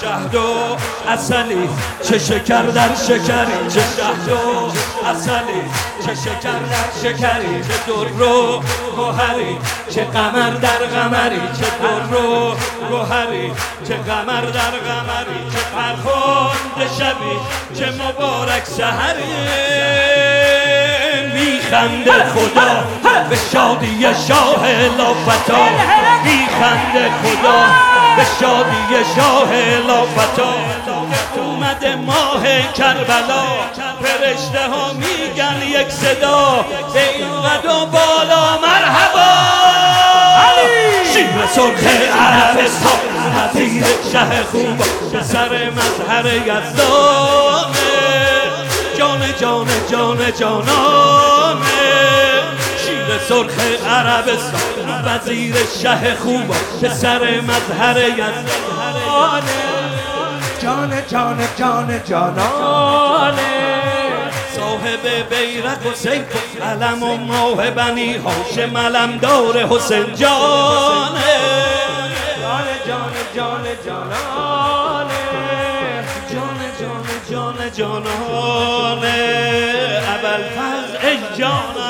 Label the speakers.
Speaker 1: شهد و عسلی چه شکر در شکری، چه شهد و عسلی چه شکر در شکری، چه در و گوهری چه قمر در قمری، چه در و گوهری چه قمر در قمری، چه فرخنده شبی چه مبارک سحری. میخنده خدا به شادی شاه لافتا، میخنده خدا به شادی شاه لافتا. اومده ماه کربلا فرشته ها میگن یک صدا، به این قد و بالا مرحبا. شیر سرخ عربستان وزیر شه خوبا، پسر مظهر یزدانه، جان جان جان جانانه. شیر سرخ عربستان وزیر شه خوبا، پسر مظهر یزدانه،
Speaker 2: جان جان جان جانانه.
Speaker 1: صاحب بیرق و سیف و علم و ماه بنی هاشم علمدار حسین جانه،
Speaker 2: جان جان جان جانانه،
Speaker 1: جان جان جان جانانه. ابوالفضل ای جان